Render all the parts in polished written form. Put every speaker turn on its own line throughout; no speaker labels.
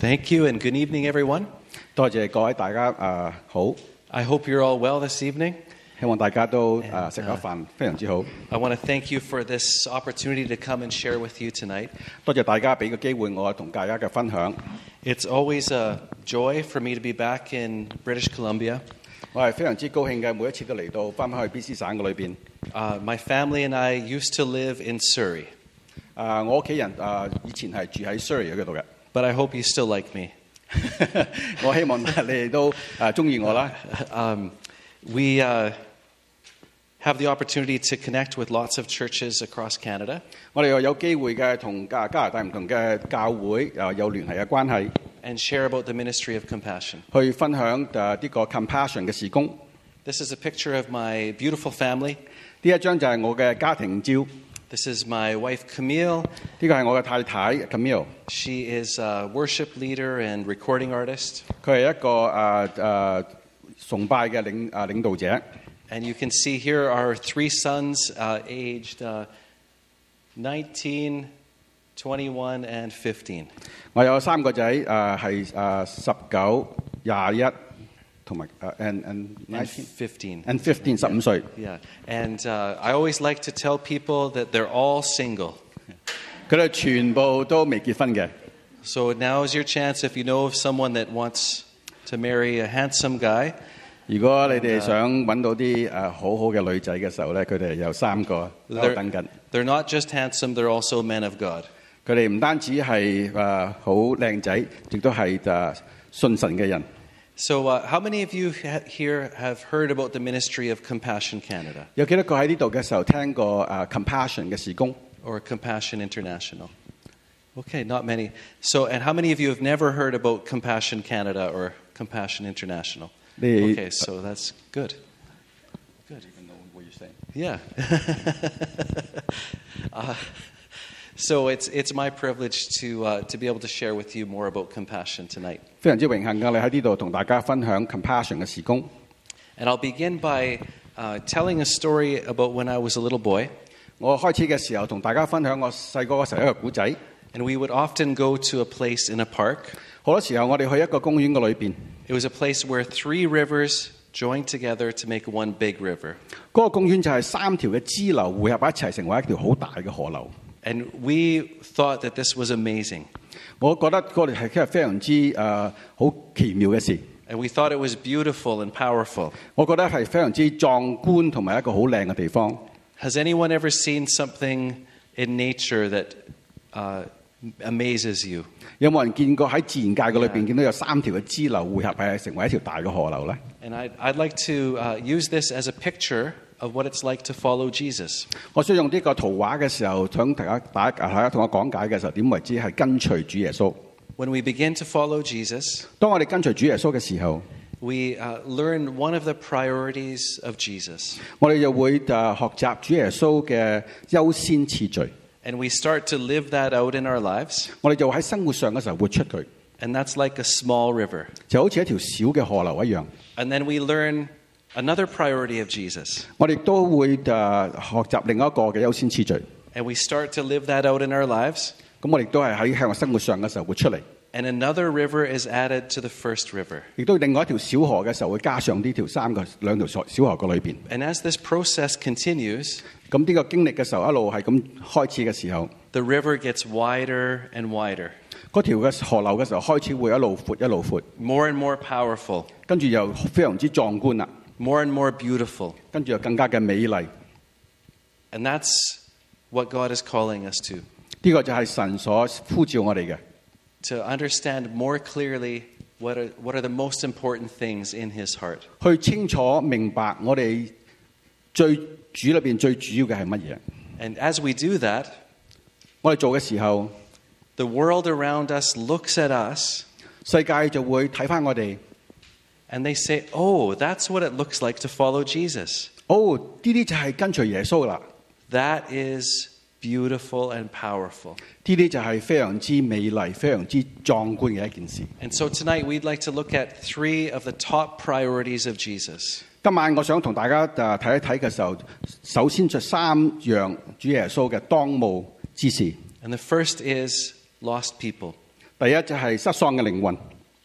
Thank you and good evening, everyone.
多謝各位大家好，
I hope you're all well this evening.
希望大家都食咗飯，非常之好。
I want to thank you for this opportunity to come and share with you tonight.
多謝大家俾個機會我同大家嘅分享。
It's always a joy for me to be back in British Columbia.
我係非常之高興嘅，每一次都嚟到翻返去 BC 省嘅裏邊。
My family and I used to live in Surrey,
我屋企人以前係住喺 Surrey 嗰度嘅，
but I hope you still like me.
我希望你哋都中意我啦。
We have the opportunity to connect with lots of churches across Canada.
我哋又有機會嘅同加拿大唔同嘅教會有聯繫嘅關係，
And share about the ministry of compassion.
去分享呢個 compassion 嘅事工。
This is a picture of my beautiful family.
呢一張就係我嘅家庭照，
This is my wife Camille.
呢個係我嘅太太 Camille，
She is a worship leader and recording artist.
佢係一個崇拜嘅領導者。
And you can see here our three sons aged 19, 21, and 15.
我有三個仔係19、21同埋and
15.
15 歲。
Yeah. And I always like to tell people that they're all single.
佢哋全部都未結婚嘅。
So now is your chance if you know of someone that wants to marry a handsome guy.
如果你哋想揾到啲好好嘅女仔嘅時候咧，佢哋有三個喺度等緊。
They're not just handsome, they're also men of God.
佢哋唔單止係好靚仔，亦都係信神嘅人。
So how many of you here have heard about the ministry of Compassion Canada
有幾多個喺呢度嘅時候聽過compassion 嘅事工？
or Compassion International? Okay, not many. So, and how many of you have never heard about Compassion Canada or Compassion International? Okay, so that's good. Good. Yeah. So it's my privilege to be able to share with you more about compassion tonight.
非常之榮幸㗎，你喺呢度同大家分享 compassion 嘅事工。
And I'll begin by telling a story about when I was a little boy.
我開始嘅時候同大家分享我細個嘅時候一個古仔。
And we would often go to a place in a park.
好多時候我哋去一個公園嘅裏邊，
It was a place where three rivers joined together to make one big river.
嗰個公園就係三條嘅支流匯合一齊成為一條好大嘅河流。
And we thought that this was amazing.
我覺得嗰度係非常之好奇妙嘅事。
And we thought it was beautiful and powerful.
我覺得係非常之壯觀同埋一個好靚嘅地方。
Has anyone ever seen something in nature that amazes you?
有冇人見過喺自然界嘅裏邊見到有三條嘅支流匯合係成為一條大嘅河流呢？
And I'd like to use this as a picture of what it's like to follow Jesus.
我需要用呢個圖畫嘅時候，想大家同我講解嘅時候，點為之係跟隨主耶穌？
When we begin to follow Jesus,
當我哋跟隨主耶穌嘅時候，
we learn one of the priorities of Jesus.
我哋就會學習主耶穌嘅優先次序。
And we start to live that out in our lives.
我哋就喺生活上嘅時候活出佢，
And that's like a small river.
就好似一條小嘅河流一樣。
And then we learn another priority of Jesus.
我哋都會學習另一個嘅優先次序。
And we start to live that out in our lives.
咁我哋都係喺生活上嘅時候活出嚟。
And another river is added to the first river.
亦都另外一條小河嘅時候會加上呢條兩條小河嘅裏邊。
And as this process continues,
咁呢個經歷嘅時候一路係咁開始嘅時候，
the river gets wider and wider,
嗰條嘅河流嘅時候開始會一路闊一路闊，
more and more powerful,
跟住又非常之壯觀啦，
more and more beautiful.
跟住又更加嘅美麗。
And that's what God is calling us to.
呢個就係神所呼召我哋嘅，
To understand more clearly what are the most important things in His heart.
去清楚明白我哋主裏邊最主要嘅係乜嘢。
And as we do that,
我哋做嘅時候，
the world around us looks at us
世界就會睇返我哋。
and they say, oh, that's what it looks like to follow Jesus.
哦，呢啲就係跟隨耶穌啦。
That is beautiful and powerful.
呢啲就係非常之美麗、非常之壯觀嘅一件事。
And so tonight we'd like to look at three of the top priorities of Jesus.
今晚我想同大家睇一睇嘅時候，首先就三樣主耶穌嘅當務之事。
And the first is lost people.
第一就係失喪嘅靈魂。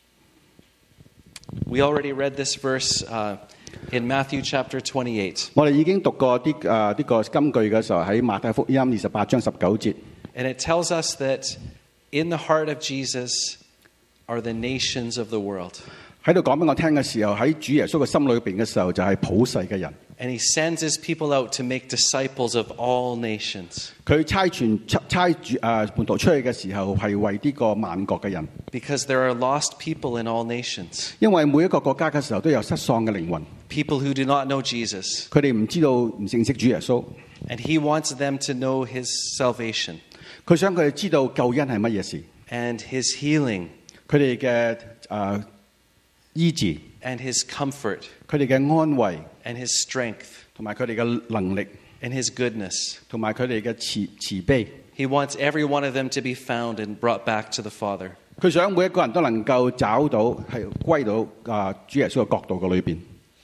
We already read this verse in Matthew chapter 28.
我哋已經讀過呢個金句嘅時候，喺馬太福音28章19節。
And it tells us that in the heart of Jesus are the nations of the world.
喺度講俾我聽嘅時候，喺主耶穌嘅心裏邊嘅時候，就係普世嘅人。
And he sends his people out to make disciples of all nations.
佢差門徒出去嘅時候，係為呢個萬國嘅人。
Because there are lost people in all nations.
因為每一個國家嘅時候都有失喪嘅靈魂。
People who do not know Jesus.
佢哋唔知道唔認識主耶穌。
And he wants them to know his salvation.
佢想佢哋知道救恩係乜嘢事。
And his healing.
佢哋嘅醫治。
And his comfort.
佢哋嘅安慰。
And his strength.
同埋佢哋嘅能力。
And his goodness.
同埋佢哋嘅慈悲。
He wants every one of them to be found and brought back to the Father.
佢想每一個人都能夠找到係歸到主耶穌嘅國度嘅裏邊。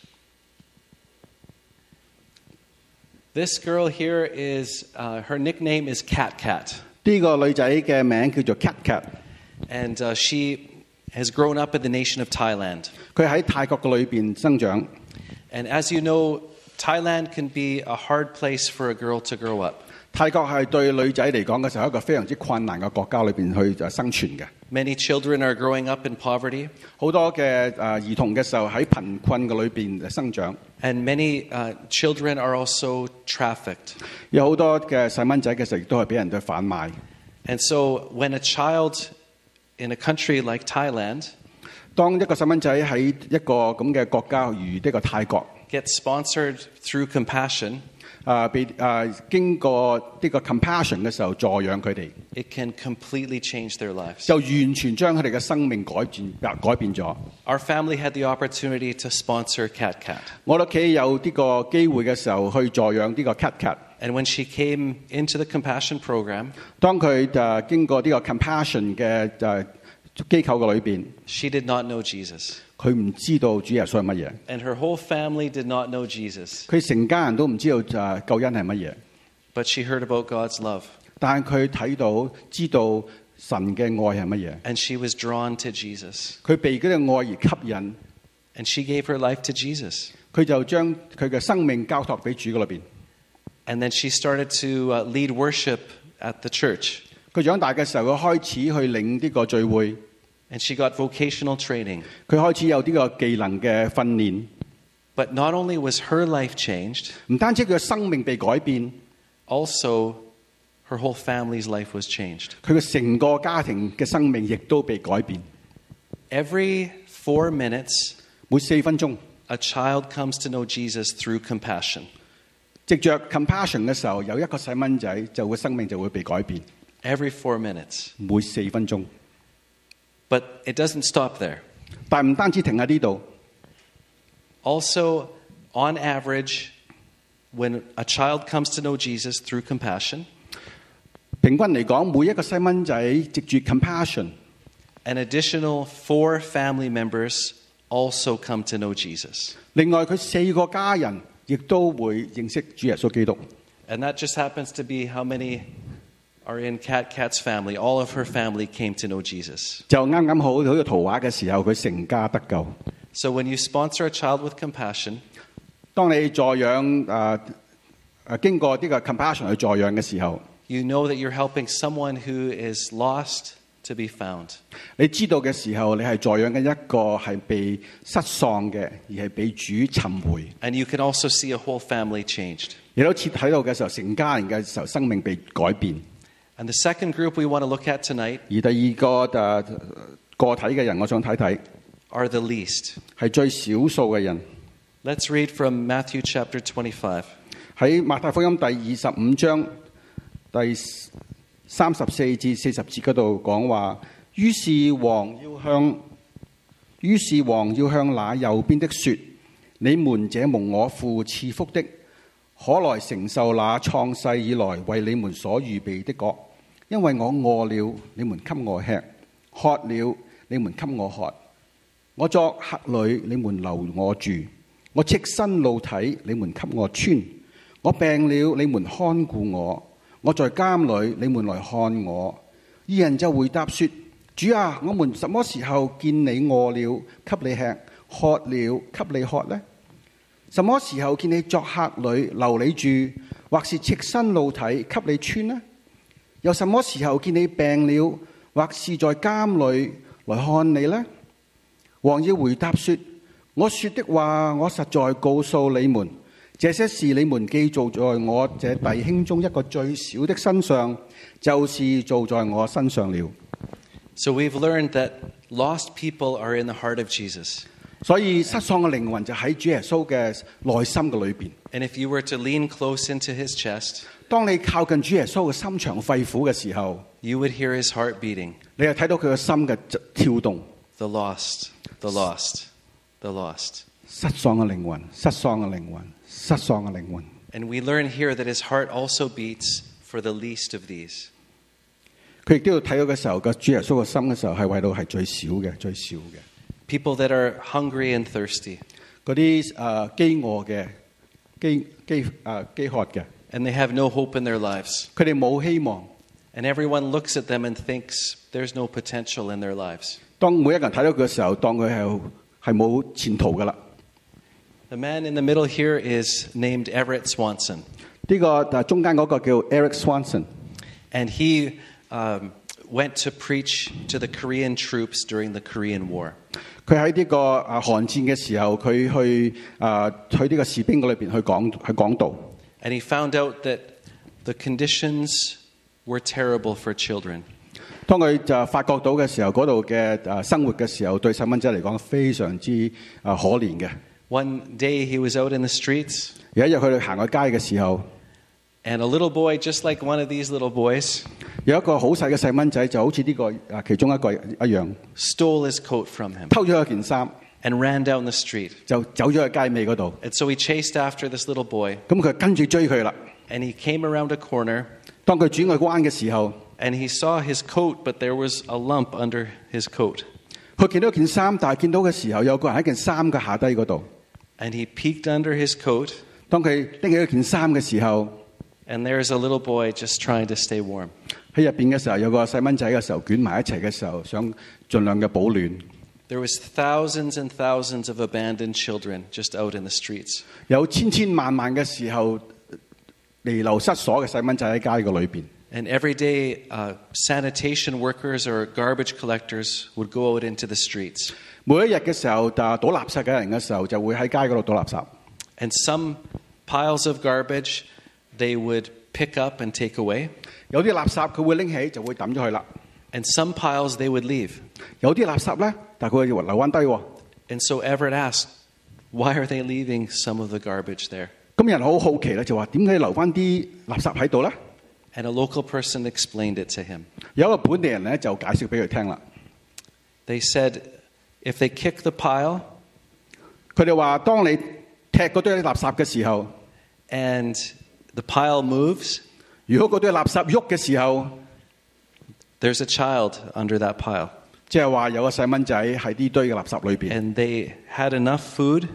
This girl here is her nickname is Cat Cat.
呢個女仔嘅名叫做 Cat Cat.
And she has grown up in the nation of Thailand.
佢喺泰國嘅裏邊生長。
And as you know, Thailand can be a hard place for a girl to grow up.
泰國係對女仔嚟講嘅時候一個非常之困難嘅國家裏邊去生存嘅。
Many children are growing up in poverty.
好多嘅兒童嘅時候喺貧困嘅裏邊生長。
And many children are also trafficked.
有好多嘅細蚊仔嘅時候亦都係俾人哋販賣。
And so when a child in a country like Thailand
當一個細蚊仔喺一個咁嘅國家如呢個泰國
gets sponsored through compassion,
經過呢個 compassion 嘅時候助養佢哋
it can completely change their lives.
就完全將佢哋嘅生命改變咗。
Our family had the opportunity to sponsor Cat Cat.
我屋企有呢個機會嘅時候去助養呢個 Cat Cat。
And when she came into the compassion program,
當佢經過呢個 compassion 嘅機構嘅裏邊
she did not know Jesus.
佢唔知道主耶穌係乜嘢。
And her whole family did not know Jesus.
佢成家人都唔知道救恩係乜嘢。
But she heard about God's love.
但係佢睇到知道神嘅愛係乜嘢。
And she was drawn to Jesus.
佢被嗰個愛而吸引。
And she gave her life to Jesus.
佢就將佢嘅生命交託俾主嗰裏邊。
And then she started to lead worship at the church.
佢長大嘅時候，佢開始去領呢個聚會。
And she got vocational training.
佢開始有呢個技能嘅訓練。
But not only was her life changed,
唔單止佢嘅生命被改變
also her whole family's life was changed.
佢嘅成個家庭嘅生命亦都被改變。
Every 4 minutes,
每4分鐘
a child comes to know Jesus through compassion.
藉着 compassion 嘅時候，有一個細蚊仔就會生命就會被改變。
Every 4 minutes.
每4分鐘。
But it doesn't stop there.
但唔單止停喺呢度。
Also, on average, when a child comes to know Jesus through compassion,
平均嚟講，每一個細蚊仔藉住 compassion，
an additional 4 family members also come to know Jesus.
另外佢4個家人亦都會認識主耶穌基督。
And that just happens to be how many are in Cat's family. All of her family came to know Jesus.
就啱啱好呢個圖畫嘅時候，佢成家得救。
So when you sponsor a child with compassion,
當你助養經過呢個 compassion 去助養嘅時候，
you know that you're helping someone who is lost to be found.
你知道嘅時候，你係助養緊一個係被失喪嘅，而係被主尋回。
And you can also see a whole family changed.
亦都睇到嘅時候，成家人嘅時候，生命被改變。
And the second group we want to look at tonight
而第二個個體嘅人，我想睇睇
are the least.
係最少數嘅人。
Let's read from Matthew chapter 25.
喺馬太福音第25章第34至40節嗰度講話，於是王要向那右邊的說：你們這蒙我父賜福的，可來承受那創世以來為你們所預備的國，因為我餓了，你們給我吃；渴了，你們給我喝；我作客旅，你們留我住；我赤身露體，你們給我穿；我病了，你們看顧我；我在監裏，你們來看我。二人就回答說： 主啊，我們什麼時候見你餓了，給你吃；渴了，給你喝呢？什麼時候見你作客旅，留你住，或是赤身露體，給你穿呢？有什麼時候見你病了，或是在監裏來看你呢？王要回答說：我說的話，我實在告訴你們，這些事你們既做在我這弟兄中一個最小的身上，就是做在我身上了。
So we've learned that lost people are in the heart of Jesus.
所以失喪嘅靈魂就喺主耶穌嘅內心嘅裏邊。
And if you were to lean close into his chest,
當你靠近主耶穌嘅心腸肺腑嘅時候，
you would hear his heart beating.
你就睇到佢嘅心嘅跳動。
The lost, the lost, the lost.
失喪嘅靈魂，失喪嘅靈魂，失喪嘅靈魂。
And we learn here that his heart also beats for the least of these.
佢亦都要睇到嘅時候，個主耶穌嘅心嘅時候係為到係最少嘅，最少嘅。
People that are hungry and thirsty.
嗰啲飢餓嘅、飢渴嘅，
And they have no hope in their lives.
佢哋冇希望。
And everyone looks at them and thinks there's no potential in their lives.
當每一個人睇到佢嘅時候，當佢係冇前途噶啦。
The man in the middle here is named Everett Swanson.
呢個中間嗰個叫 Eric Swanson，
And he went to preach to the Korean troops during the Korean War.
佢喺呢個韓戰嘅時候，佢去呢個士兵嗰裏邊去講道。
And he found out that the conditions were terrible for children.
當佢就發覺到嘅時候，嗰度嘅生活嘅時候，對細蚊仔嚟講非常之可憐嘅。
One day he was out in the streets,
有一日佢哋行過街嘅時候，
and a little boy, just like one of these little boys,
有一個好細嘅細蚊仔，就好似呢個其中一個一樣，
stole his coat from him
偷咗一件衫，
and ran down the street.
就走咗去街尾嗰度。
And so he chased after this little boy,
咁佢跟住追佢啦。
and he came around a corner,
當佢轉個彎嘅時候，
and he saw his coat, but there was a lump under his coat.
佢見到件衫，但係見到嘅時候，有個人喺件衫嘅下低嗰度。
And he peeked under his coat,
當佢拎起一件衫嘅時候，
and there's a little boy just trying to stay warm.
喺入邊嘅時候，有個細蚊仔嘅時候捲埋一齊嘅時候，想盡量嘅保暖。
There was thousands and thousands of abandoned children just out in the streets.
有千千萬萬嘅時候彌留失所嘅細蚊仔喺街個裏邊。
And every day, sanitation workers or garbage collectors would go out into the streets.
每一日嘅時候，倒垃圾嘅人嘅時候，就會喺街嗰度倒垃圾。
And some piles of garbage they would pick up and take away.
有啲垃圾佢會拎起就會抌咗去啦。
And some piles they would leave.
有啲垃圾咧，但係佢會留翻低喎。
And so Everett asked, why are they leaving some of the garbage there?
咁人好好奇咧，就話點解留翻啲垃圾喺度咧？
And a local person explained it to him.
有一個本地人咧就解釋俾佢聽啦。
They said, if they kick the pile
佢哋話：當你踢嗰堆垃圾嘅時候，
and the pile moves,
如果嗰堆垃圾喐嘅時候，
there's a child under that pile.
即係話有個細蚊仔喺呢堆嘅垃圾裏邊。
And they had enough food,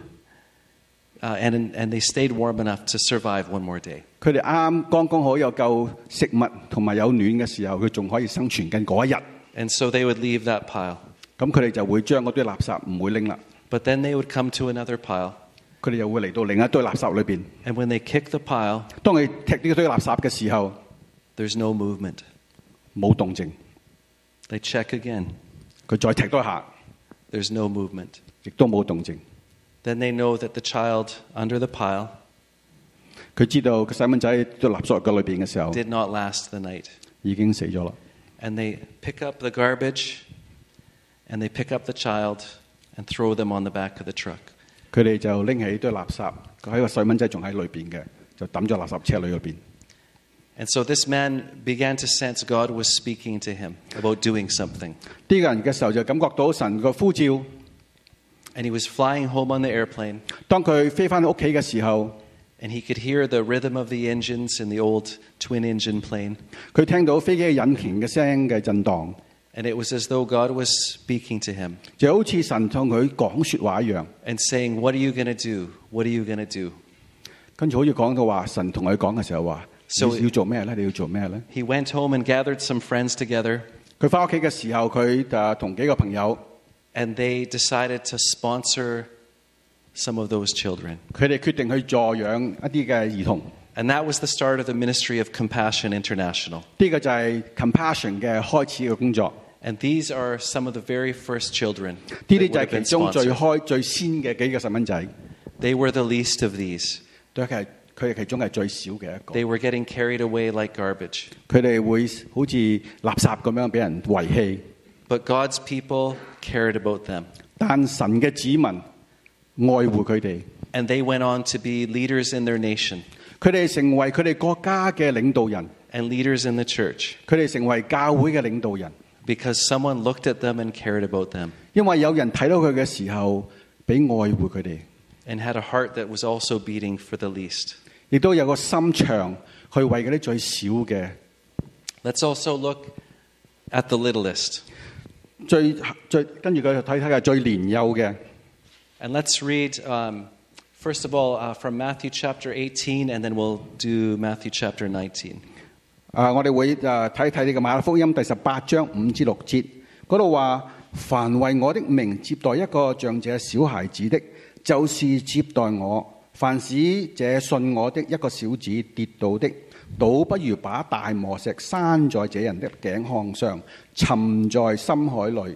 and they stayed warm enough to survive one more day.
佢哋剛剛好有夠食物同埋有暖嘅時候，佢仲可以生存緊嗰一日。
And so they would leave that pile.
咁佢哋就會將嗰堆垃圾唔會拎啦。
But then they would come to another pile.
佢哋又會嚟到另一堆垃圾裏邊。
And when they kick the pile,
當佢踢呢堆垃圾嘅時候，
there's no movement.
冇動靜。
They check again.
佢再踢多下，
There's no movement.
亦都冇動靜。
Then they know that the child under the pile
佢知道個細蚊仔堆垃圾嘅裏邊嘅時候，
did not last the night.
已經死咗啦。
And they pick up the garbage, and they pick up the child, and throw them on the back of the truck.
佢哋就拎起堆垃圾，佢喺個細蚊仔仲喺裏邊嘅，就抌咗垃圾車裏邊。
And so this man began to sense God was speaking to him about doing something.
呢個人嘅時候就感覺到神個呼召。
And he was flying home on the airplane,
當佢飛翻屋企嘅時候，
and he could hear the rhythm of the engines in the old twin-engine plane.
佢聽到飛機引擎嘅聲嘅震盪，
And it was as though God was speaking to him
就好似神同佢講説話一樣。
and saying, what are you going to do? What are you going to do?
跟住好似講到話，神同佢講嘅時候話：
So-
你要做咩咧？你要做咩咧？
He went home and gathered some friends together,
佢翻屋企嘅時候，佢同幾個朋友，
and they decided to sponsor some of those children.
佢哋決定去助養一啲嘅兒童。
And that was the start of the ministry of Compassion International.
呢個就係 Compassion 嘅開始嘅工作。
And these are some of the very first children
呢
that
啲
would
就
have
係其
been
中最
sponsored.
先嘅幾個細蚊仔，
They were the least of these.
佢哋其中係最少嘅一個。
They were getting carried away like garbage.
佢哋會好似垃圾咁樣俾人遺棄，
But God's people cared about them.
但神嘅子民愛護佢哋，
And they went on to be leaders in their nation
佢哋成為佢哋國家嘅領導人，
and leaders in the church
佢哋成為教會嘅領導人，
because someone looked at them and cared about them
因為有人睇到佢嘅時候，俾愛護佢哋，
and had a heart that was also beating for the least.
亦都有個心腸去為嗰啲最少嘅。
Let's also look at the littlest.
最跟住佢睇下最年幼嘅。
And let's read, first of all, from Matthew chapter 18, and then we'll do Matthew chapter 19.
我哋會睇睇呢個馬可福音第18章5至6節，嗰度話：凡為我的名接待一個像這小孩子的，就是接待我；凡使這信我的一個小子跌倒的，倒不如把大磨石拴在這人的頸項上，沉在深海裏。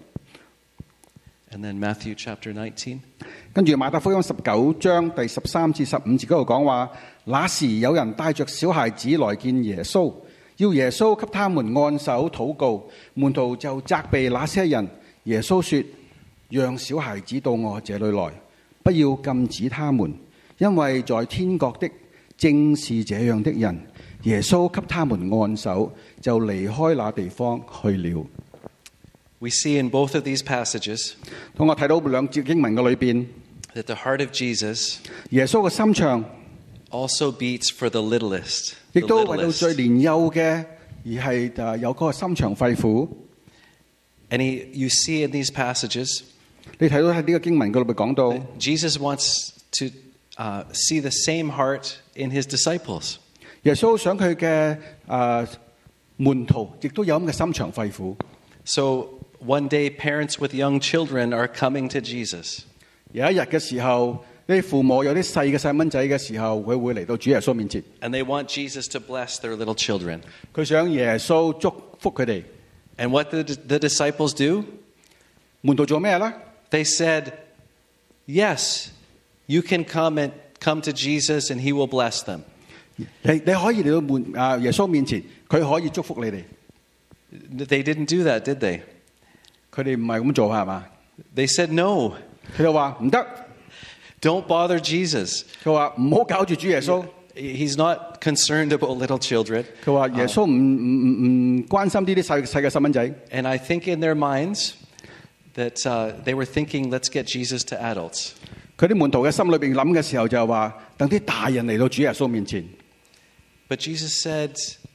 And then Matthew chapter 19.
跟住馬太福音19章第13至15節嗰度講話：那時有人帶着小孩子來見耶穌，要耶穌給他們按手禱告。門徒就責備那些人。耶穌說：讓小孩子到我這裏來，不要禁止他們，因為在天國的正是這樣的人。耶穌給他們按手，就離開那地方去了。
We see in both of these passages
當我睇到兩節經文嘅裏邊，
that the heart of Jesus
耶穌嘅心腸
also beats for the littlest.
亦
The
都為到
littlest.
最年幼嘅，而係有嗰個心腸肺腑。
And you see in these passages,
你睇到喺呢個經文嗰度咪講到，
Jesus wants to see the same heart in his disciples.
耶穌想佢嘅門徒亦都有咁嘅心腸肺腑。
So one day, parents with young children are coming to Jesus.
有一日嘅時候，啲父母有啲細蚊仔嘅時候，佢會嚟到主耶穌面前，
And they want Jesus to bless their little children.
佢想耶穌祝福佢哋。
And what did the disciples do?
門徒做咩咧？
They said, yes, you can come to Jesus and he will bless them.
你可以嚟到耶穌面前，佢可以祝福你哋。
They didn't do that, did they?
佢哋唔係咁做係嘛？
They said, no,
佢就話唔得，
don't bother Jesus.
佢話唔好搞住主耶穌。
He's not concerned about little children.
佢話耶穌唔關心呢啲細嘅細蚊仔。
And I think in their minds that they were thinking, let's get Jesus to adults.
佢啲門徒嘅心裏邊諗嘅時候就係話，等啲大人嚟到主耶穌面前。
But Jesus said,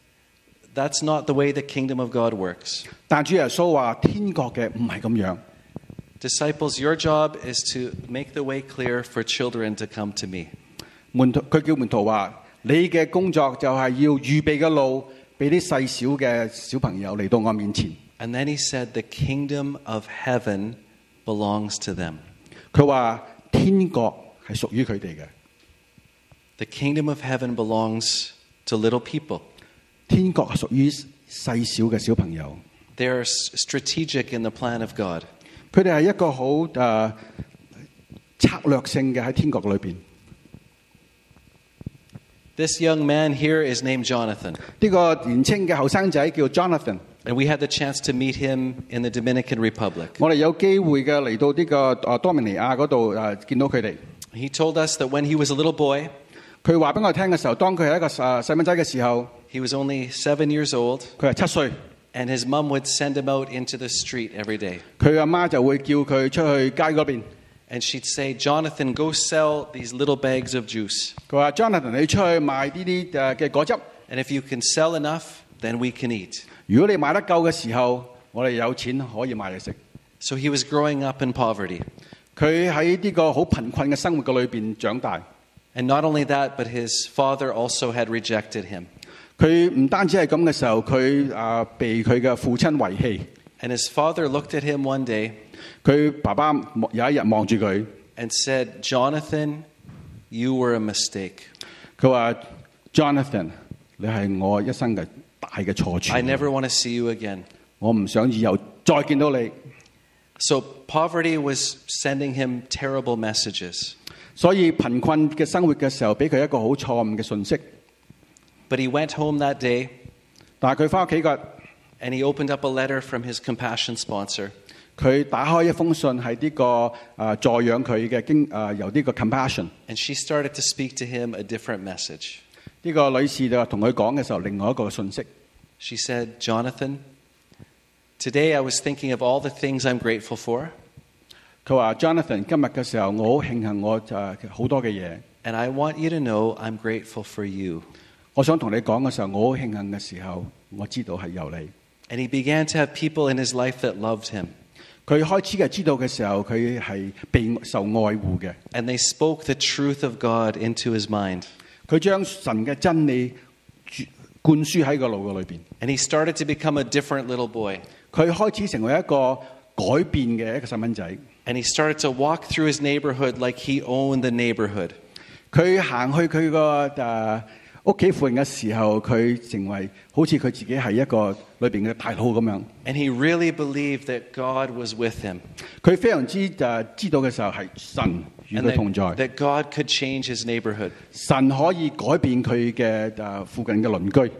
that's not the way the kingdom of God works.
但主耶穌話天國嘅唔係咁樣。
Disciples, your job is to make the way clear for children to come to me.
佢叫門徒話：你嘅工作就係要預備嘅路，俾啲細小嘅小朋友嚟到我面前。
And then he said, the kingdom of heaven belongs to them.
佢話天國係屬於佢哋嘅，
The kingdom of heaven belongs to little people.
天國係屬於細小嘅小朋友。
They are strategic in the plan of God.
佢哋係一個好策略性嘅喺天國裏邊。
This young man here is named Jonathan.
呢個年青嘅後生仔叫 Jonathan。
And we had the chance to meet him in the Dominican Republic.
我哋有機會嘅嚟到呢個多明尼亞嗰度見到佢哋。
He told us that when he was a little boy,
佢話俾我聽嘅時候，當佢係一個細蚊仔嘅時候，
he was only 7 years old,
佢係7歲。
and his mom would send him out into the street every day.
佢阿媽就會叫佢出去街嗰邊。
And she'd say, Jonathan, go sell these little bags of juice.
佢話 Jonathan， 你出去賣呢啲嘅果汁。
And if you can sell enough, then we can eat.
如果你賣得夠嘅時候，我哋有錢可以買嘢食。
So he was growing up in poverty.
佢喺呢個好貧困嘅生活嘅裏邊長大。
And not only that, but his father also had rejected him.
佢唔單止係咁嘅時候，佢被佢嘅父親遺棄。
And his father looked at him one day
佢爸爸有一日望住佢，
and said, Jonathan, you were a mistake.
佢話 Jonathan， 你係我一生嘅大嘅錯處。
I never want to see you again.
我唔想以後再見到你。
So poverty was sending him terrible messages.
所以貧困嘅生活嘅時候，俾佢一個好錯誤嘅信息。
But he went home that day
但係佢翻屋企嘅，
and he opened up a letter from his compassion sponsor.
佢打開一封信係呢個助養佢嘅由呢個 compassion。
And she started to speak to him a different message.
呢個女士就同佢講嘅時候，另外一個信息。
She said, Jonathan, today I was thinking of all the things I'm grateful for.
佢話 Jonathan， 今日嘅時候，我好慶幸我好多嘅嘢。
And I want you to know I'm grateful for you.
我想同你講嘅時候，我好慶幸嘅時候，我知道係有你。
And he began to have people in his life that loved him.
佢開始嘅知道嘅時候，佢係被受愛護嘅。
And they spoke the truth of God into his mind.
佢將神嘅真理灌輸喺個腦嘅裏邊。
And he started to become a different little boy.
佢開始成為一個改變嘅一個細蚊仔。
And he started to walk through his neighborhood like he owned the neighborhood.
佢行去佢個屋企附近嘅時候，佢成為好似佢自己係一個裏邊嘅大佬咁樣。
And he really believed that God was with him.
佢非常之知道嘅時候係神與
And
佢同在，
that God could change his neighborhood.
神可以改變佢嘅附近嘅鄰居。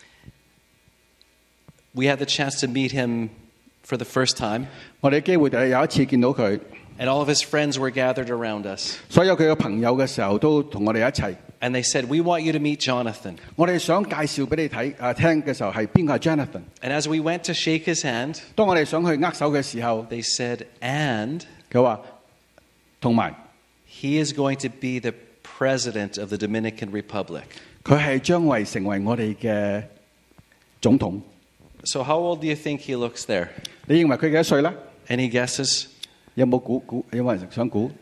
We had the chance to meet him for the first time.
我哋嘅機會就係有一次見到佢，
And all of his friends were gathered around us.
所有佢嘅朋友嘅時候都同我哋一齊。
And they said, we want you to meet Jonathan.
我哋想介紹俾你睇聽嘅時候係邊個係 Jonathan。
And as we went to shake his hand,
當我哋想去握手嘅時候，
they said, and
佢話同埋
he is going to be the president of the Dominican Republic.
佢係將會成為我哋嘅總統。
So how old do you think he looks there?
你認為佢幾多歲咧？
Any guesses?
有冇估？有冇人想估？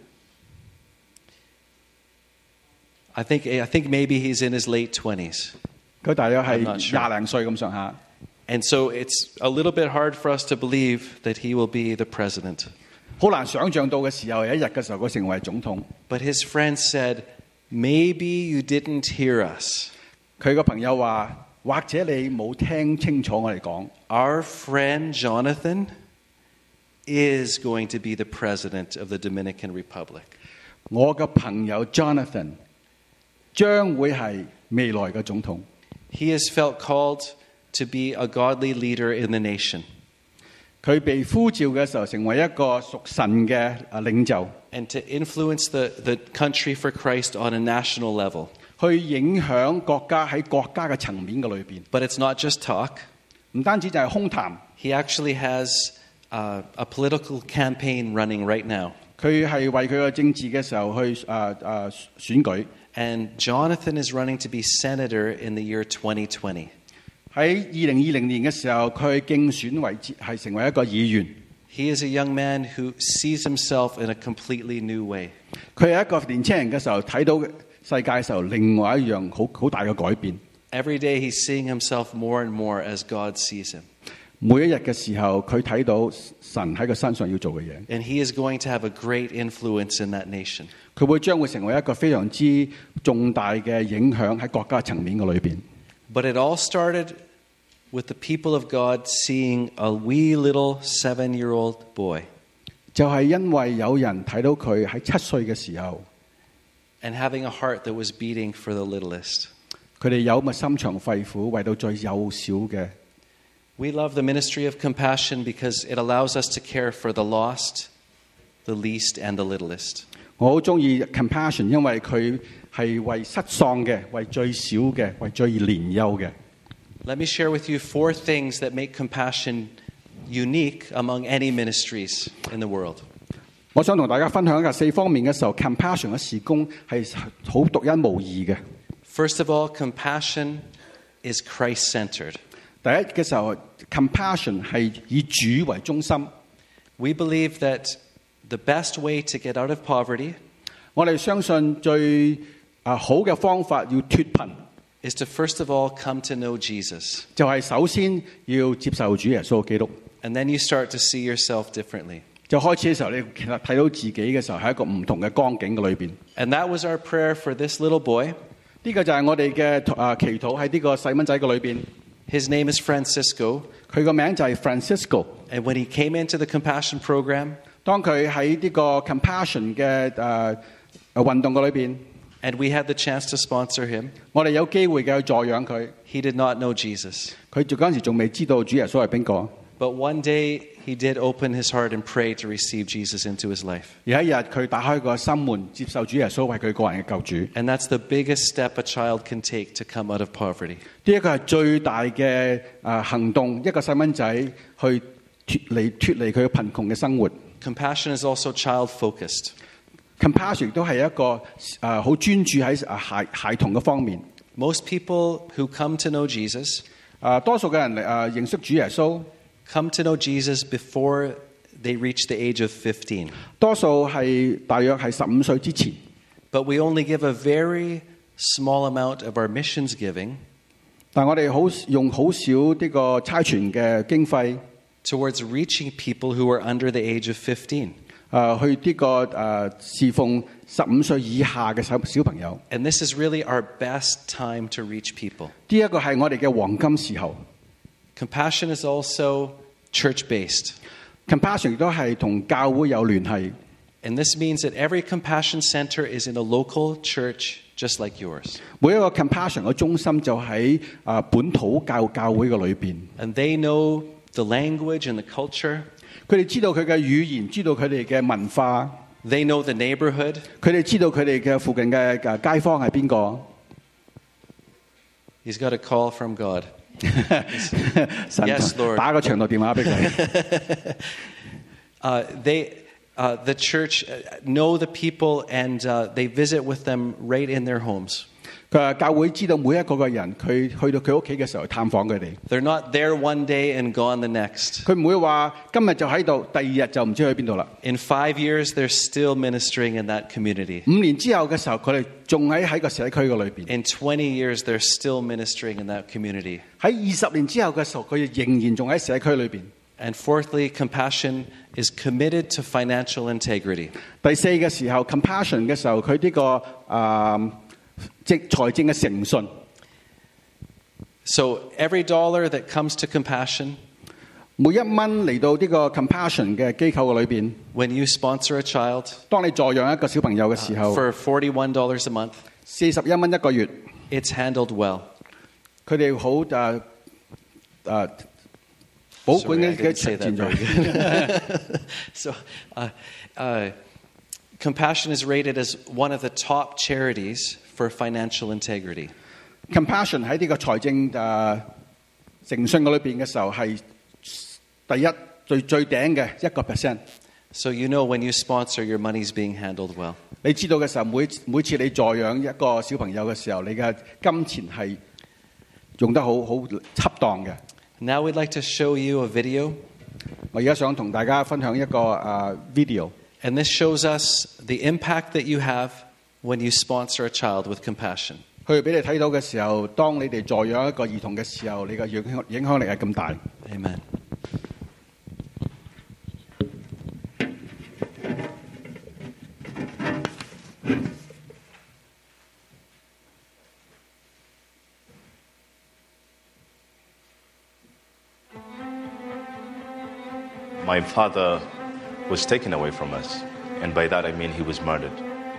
I think maybe he's in his late 20s.
佢大約係
I'm not sure.
廿零歲咁上下。
And so it's a little bit hard for us to believe that he will be the president.
好難想像到嘅時候，有一日嘅時候佢成為總統。
But his friends said, maybe you didn't hear us.
佢個朋友話：或者你冇聽清楚我哋講。
Our friend Jonathan is going to be the president of the Dominican Republic.
我嘅朋友 Jonathan 將會係未來嘅總統。
He has felt called to be a godly leader in the nation.
佢被呼召嘅時候，成為一個屬神嘅領袖，
And to influence the country for Christ on a national level.
去影響國家喺國家嘅層面嘅裏邊。
But it's not just talk.
唔單止就係空談，
He actually has a political campaign running right now.
佢係為佢嘅政治嘅時候去選舉。
And Jonathan is running to be senator in the year 2020.
喺2020年嘅時候，佢競選為係成為一個議員。
He is a young man who sees himself in a completely new way.
佢係一個年青人嘅時候，睇到世界嘅時候，另外一樣好大嘅改變。
Every day he's seeing himself more and more as God sees him.
每一日嘅時候，佢睇到神喺佢身上要做嘅嘢。
And he is going to have a great influence in that nation.
佢將會成為一個非常之重大嘅影響喺國家層面嘅裏邊。
But it all started with the people of God seeing a wee little 7-year-old boy.
就係因為有人睇到佢喺7歲嘅時候，
And having a heart that was beating for the littlest.
佢哋有咪心腸肺腑，為到最幼小嘅。
We love the ministry of compassion because it allows us to care for the lost, the least, and the littlest.
我好中意 compassion， 因為佢係為失喪嘅，為最小嘅，為最年幼嘅。
Let me share with you 4 things that make compassion unique among any ministries in the world.
我想同大家分享嘅4方面嘅時候 ，compassion 嘅事工係好獨一無二嘅。
First of all, compassion is Christ-centered.
第一嘅時候 ，compassion 係以主為中心。
We believe that the best way to get out of poverty
我哋相信最好嘅方法要脫貧，
is to first of all come to know Jesus.
就係首先要接受主耶穌基督。
And then you start to see yourself differently.
就開始嘅時候，你其實睇到自己嘅時候係一個唔同嘅光景嘅裏邊。
And that was our prayer for this little boy.
呢個就係我哋嘅祈禱喺呢個細蚊仔嘅裏邊。
His name is Francisco.
佢個名就係 Francisco。
And when he came into the Compassion program,
當佢喺呢個 Compassion 嘅運動嘅裏邊，
and we had the chance to sponsor him,
我哋有機會嘅去助養佢。
he did not know Jesus.
佢嗰陣時仲未知道主耶穌係邊個。
But one day, he did open his heart and pray to receive Jesus into his life.
有一日佢打開個心門，接受主耶穌為佢個人嘅救主。
And that's the biggest step a child can take to come out of poverty.
呢一個係最大嘅行動，一個細蚊仔去脱離佢嘅貧窮嘅生活。
Compassion is also child-focused.
Compassion 都係一個好專注喺孩童嘅方面。
Most people who come to know Jesus
多數嘅人認識主耶穌，
come to know Jesus before they reach the age of 15.
多數係大約係15歲之前。
But we only give a very small amount of our missions giving
但我哋用好少呢個差傳嘅經費
towards reaching people who are under the age of 15.
去呢個侍奉15歲以下嘅小朋友。
And this is really our best time to reach people.
呢一個係我哋嘅黃金時候。
Compassion is also church-based.
Compassion 亦都係同教會有聯繫。
And this means that every Compassion Center is in a local church just like yours.
每一個 Compassion 嘅中心就喺本土教會嘅裏邊。
And they know the language and the culture.
佢哋知道佢嘅語言，知道佢哋嘅文化。
They know the neighborhood.
佢哋知道佢哋嘅附近嘅街坊係邊個。
He's got a call from God.
神
Yes, Lord.
打個長途電話俾佢。
The church know the people and they visit with them right in their homes.
佢話教會知道每一個嘅人，佢去到佢屋企嘅時候探訪佢哋。
They're not there one day and gone the next.
佢唔會話今日就喺度，第2日就唔知去邊度啦。
In 5 years, they're still ministering in that community.
5年之後嘅時候，佢哋仲喺個社區嘅裏邊。
In 20 years, they're still ministering in that community.
喺20年之後嘅時候，佢哋仍然仲喺社區裏邊。
And fourthly, Compassion is committed to financial integrity.
第4嘅時候 ，Compassion 嘅時候，佢呢個財政嘅誠信。
So every dollar that comes to Compassion,
每1蚊嚟到呢個 Compassion 嘅機構嘅裏邊，
when you sponsor a child
當你助養一個小朋友嘅時候，
for $41 a month,
41蚊一個月，
it's handled well.
佢哋好保管
Sorry, I
嘅
didn't say that
存在
very good. So, Compassion is rated as one of the top charities for financial integrity.
Compassion 喺呢個財政誠信嘅裏邊嘅時候係第一最頂嘅1%。
So you know when you sponsor, your money's being handled well.
你知道嘅時候，每次你助養一個小朋友嘅時候，你嘅金錢係用得好恰當嘅。
Now we'd like to show you a video.
我而家想同大家分享一個video。
And this shows us the impact that you have when you sponsor a child with compassion.
佢俾你睇到嘅時候，當你哋助養一個兒童嘅時候，你嘅影響力係咁大。
Amen.
My father was taken away from us, and by that I mean he was murdered.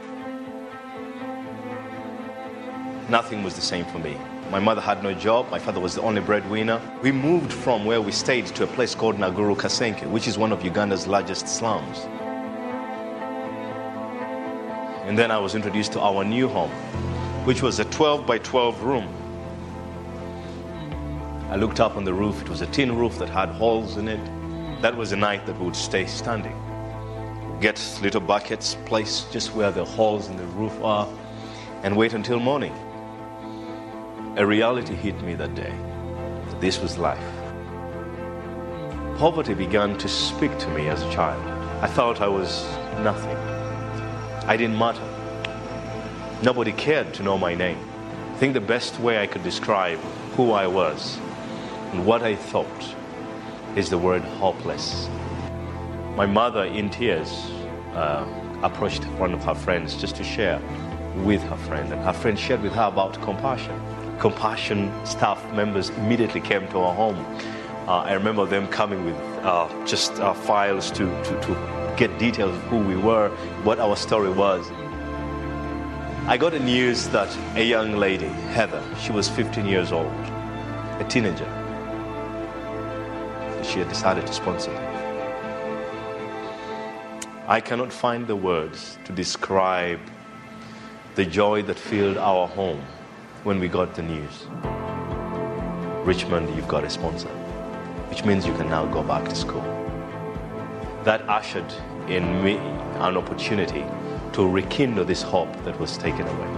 Nothing was the same for me. My mother had no job, my father was the only breadwinner. We moved from where we stayed to a place called Naguru Kasenke, which is one of Uganda's largest slums. And then I was introduced to our new home, which was a 12 by 12 room. I looked up on the roof, it was a tin roof that had holes in it. That was the night that we would stay standing. Get little buckets placed just where the holes in the roof are and wait until morning. A reality hit me that day. This was life. Poverty began to speak to me as a child. I thought I was nothing. I didn't matter. Nobody cared to know my name. I think the best way I could describe who I was and what I thought is the word hopeless. My mother, in tears, approached one of her friends just to share with her friend, and her friend shared with her about Compassion. Compassion staff members immediately came to our home. I remember them coming with just files to get details of who we were, what our story was. I got the news that a young lady, Heather, she was 15 years old, a teenager. She had decided to sponsor me. I cannot find the words to describe the joy that filled our home when we got the news. Richmond, you've got a sponsor, which means you can now go back to school. That ushered in me an opportunity to rekindle this hope that was taken away.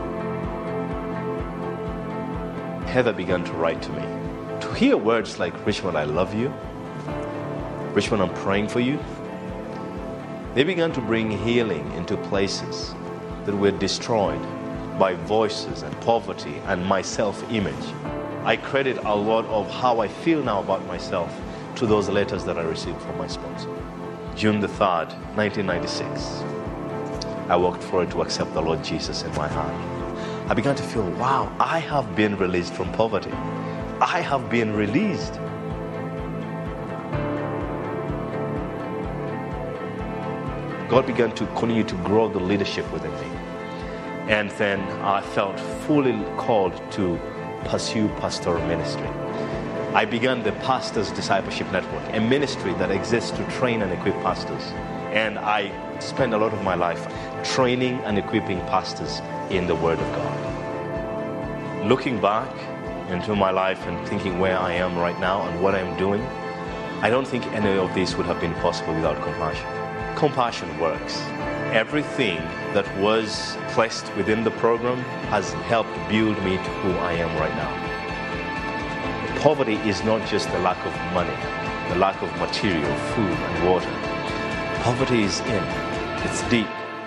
Heather began to write to me. To hear words like, Richmond, I love you. Richmond, I'm praying for you. They began to bring healing into places that were destroyed by voices and poverty and my self-image. I credit a lot of how I feel now about myself to those letters that I received from my sponsor. June the 3rd, 1996, I walked forward to accept the Lord Jesus in my heart. I began to feel, wow, I have been released from poverty. I have been released. God began to continue to grow the leadership within me. And then I felt fully called to pursue pastoral ministry. I began the Pastors Discipleship Network, a ministry that exists to train and equip pastors. And I spend a lot of my life training and equipping pastors in the Word of God. Looking back into my life and thinking where I am right now and what I'm doing, I don't think any of this would have been possible without Compassion. Compassion works. Everything that was placed within the program has helped build me to who I am right now. Poverty is not just the lack of money, the lack of material, food and water. Poverty is in. It's deep.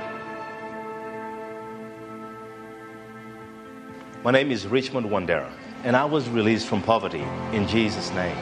My name is Richmond Wandera, and I was released from poverty in Jesus' name.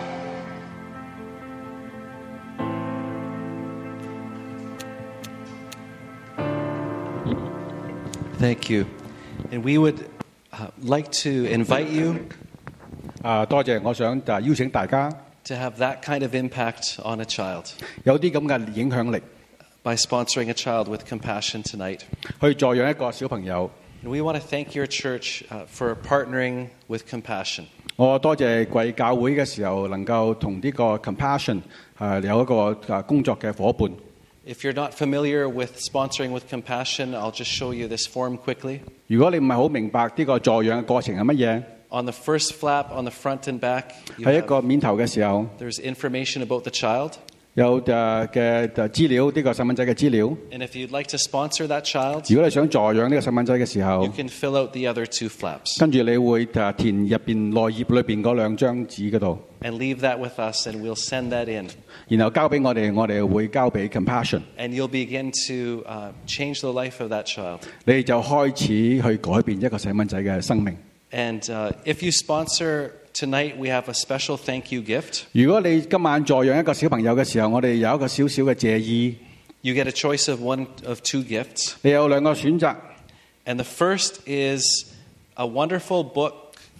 Thank you. And we would like to invite you
多謝，我想邀請大家
to have that kind of impact on a child
有啲咁嘅影響力，
by sponsoring a child with Compassion tonight.
去助養一個小朋友。
And we want to thank your church for partnering with Compassion.
我多謝貴教會嘅時候能夠同呢個 Compassion 有一個工作嘅伙伴。
If you're not familiar with sponsoring with Compassion, I'll just show you this form quickly.
如果你唔係好明白呢個助養嘅過程係乜嘢，
On the first flap, on the front and back,
喺一個面頭嘅時候，
there's information about the child.
有嘅資料，呢個細蚊仔嘅資料。
And if you'd like to sponsor that child,
如果你想助養呢個細蚊仔嘅時候
you，can fill out the other two flaps
跟住你會填入邊內頁裏邊嗰兩張紙嗰度，
and leave that with us, and we'll send that in.
然後交俾我哋，我哋會交俾 Compassion，
And you'll begin to change the life of that child.
你哋就開始去改變一個細蚊仔嘅生命。
And if you sponsor tonight, we have a special thank you gift.
如果你今晚助養一個小朋友嘅時候，我哋有一個少少嘅謝意，
You get a choice of one of two gifts.
你有兩個選擇。
And the first is a wonderful book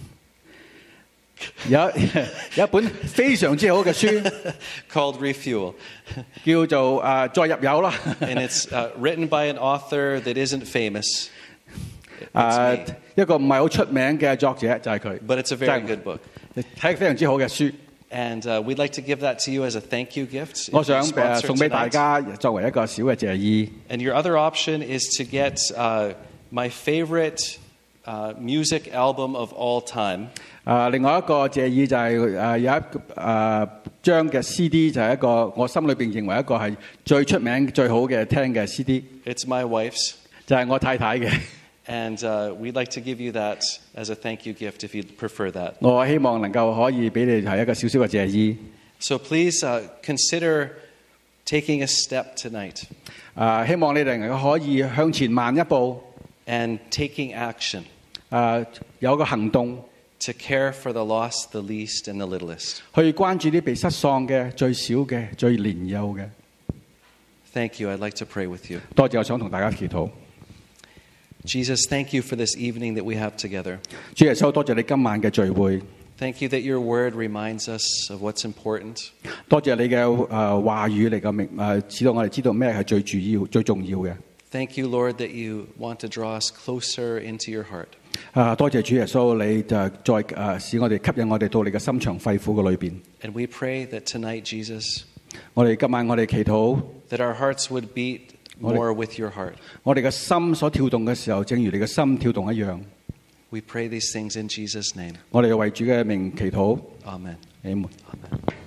有一本非常之好嘅書，
called Refuel.
叫做再入油啦。
And it's written by an author that isn't famous. It's me.
一個唔係好出名嘅作者就係佢，
But it's a very good book.
係非常之好嘅書。
And we'd like to give that to you as a thank you gift. if
我
you
想
sponsor
送俾大
tonight.
家作為一個小嘅謝意。
And your other option is to get my favorite music album of all time.
另外一個謝意就係有一張嘅 CD， 就係一個我心裏邊認為一個係最出名、最好嘅聽嘅 CD，
It's my wife's.
就係我太太嘅。
And we'd like to give you that as a thank you gift if you'd prefer that.
我希望能夠可以俾你係一個少少嘅謝意。
So please consider taking a step tonight
希望你哋能夠可以向前邁一步，
and taking action.
有個行動。
to care for the lost, the least, and the littlest.
去關注啲被失喪嘅、最小嘅、最年幼嘅。
Thank you. I'd like to pray with you.
多謝，我想同大家祈禱。
Jesus, thank you for this evening that we have together.
主耶穌，多謝你今晚嘅聚會，
Thank you that your word reminds us of what's important.
多謝你嘅話語嚟嘅使到我哋知道咩係最主要、最重要嘅。
Thank you, Lord, that you want to draw us closer into your heart.
多謝主耶穌，你再使我哋吸引我哋到你嘅心腸肺腑嘅裏邊。
And we pray that tonight, Jesus,
我哋今晚我哋祈禱，
that our hearts would beat more with your heart.
我哋嘅心所跳動嘅時候，正如你嘅心跳動一樣。
We pray these things in Jesus' name.
我哋為主嘅名祈禱。
Amen.
Amen.
Amen.